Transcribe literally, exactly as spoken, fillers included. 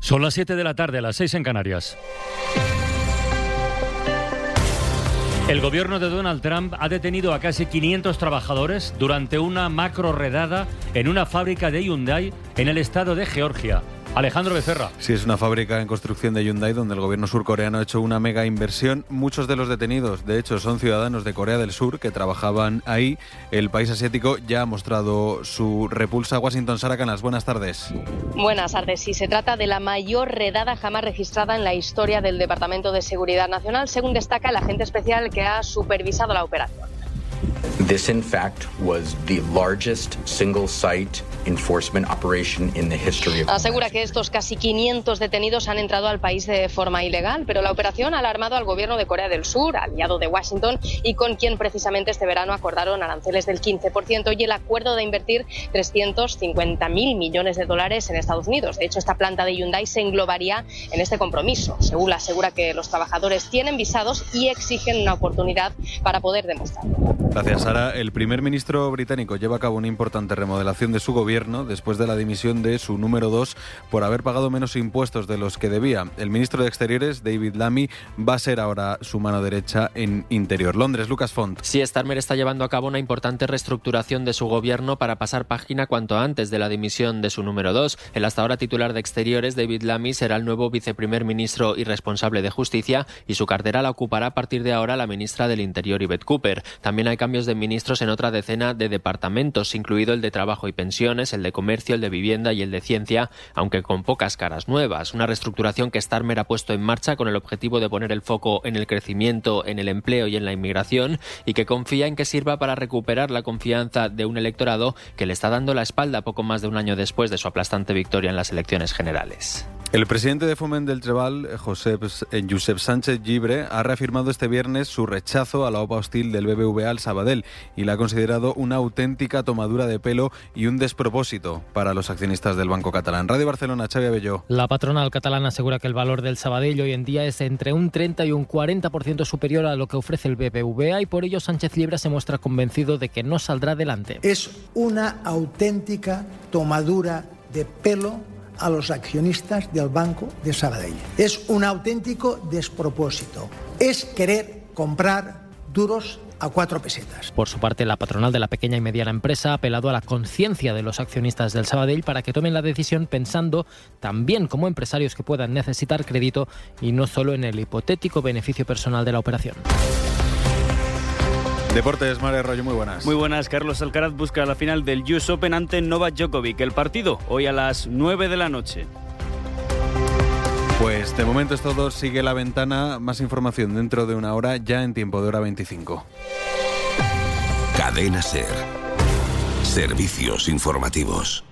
Son las siete de la tarde, las seis en Canarias. El gobierno de Donald Trump ha detenido a casi quinientos trabajadores durante una macro redada en una fábrica de Hyundai en el estado de Georgia. Alejandro Becerra. Sí, es una fábrica en construcción de Hyundai donde el gobierno surcoreano ha hecho una mega inversión. Muchos de los detenidos, de hecho, son ciudadanos de Corea del Sur que trabajaban ahí. El país asiático ya ha mostrado su repulsa. Washington, Sara Canas, buenas tardes. Buenas tardes. Sí, se trata de la mayor redada jamás registrada en la historia del Departamento de Seguridad Nacional, según destaca el agente especial que ha supervisado la operación. This, in fact, was the largest single-site enforcement operation in the history of... Asegura que estos casi quinientos detenidos han entrado al país de forma ilegal, pero la operación ha alarmado al gobierno de Corea del Sur, aliado de Washington, y con quien precisamente este verano acordaron aranceles del quince por ciento y el acuerdo de invertir trescientos cincuenta mil millones de dólares en Estados Unidos. De hecho, esta planta de Hyundai se englobaría en este compromiso. Seúl asegura que los trabajadores tienen visados y exigen una oportunidad para poder demostrarlo. Gracias, Sara. El primer ministro británico lleva a cabo una importante remodelación de su gobierno después de la dimisión de su número dos por haber pagado menos impuestos de los que debía. El ministro de Exteriores, David Lammy, va a ser ahora su mano derecha en Interior. Londres, Lucas Font. Sí, Starmer está llevando a cabo una importante reestructuración de su gobierno para pasar página cuanto antes de la dimisión de su número dos. El hasta ahora titular de Exteriores, David Lammy, será el nuevo viceprimer ministro y responsable de Justicia, y su cartera la ocupará a partir de ahora la ministra del Interior, Yvette Cooper. También hay cambios de ministros en otra decena de departamentos, incluido el de Trabajo y Pensiones, el de Comercio, el de Vivienda y el de Ciencia, aunque con pocas caras nuevas. Una reestructuración que Starmer ha puesto en marcha con el objetivo de poner el foco en el crecimiento, en el empleo y en la inmigración, y que confía en que sirva para recuperar la confianza de un electorado que le está dando la espalda poco más de un año después de su aplastante victoria en las elecciones generales. El presidente de Foment del Treball, Josep, eh, Josep Sánchez Llibre, ha reafirmado este viernes su rechazo a la OPA hostil del B B V A al Sabadell y la ha considerado una auténtica tomadura de pelo y un despropósito para los accionistas del Banco Catalán. Radio Barcelona, Xavi Abelló. La patronal catalana asegura que el valor del Sabadell hoy en día es entre un treinta y un cuarenta por ciento superior a lo que ofrece el B B V A, y por ello Sánchez Llibre se muestra convencido de que no saldrá adelante. Es una auténtica tomadura de pelo a los accionistas del Banco de Sabadell. Es un auténtico despropósito. Es querer comprar duros a cuatro pesetas. Por su parte, la patronal de la pequeña y mediana empresa ha apelado a la conciencia de los accionistas del Sabadell para que tomen la decisión pensando también como empresarios que puedan necesitar crédito y no solo en el hipotético beneficio personal de la operación. Deportes, Mario Arroyo, muy buenas. Muy buenas. Carlos Alcaraz busca la final del U S Open ante Novak Djokovic. El partido hoy a las nueve de la noche. Pues de momento es todo. Sigue La Ventana. Más información dentro de una hora, ya en tiempo de hora veinticinco. Cadena SER. Servicios informativos.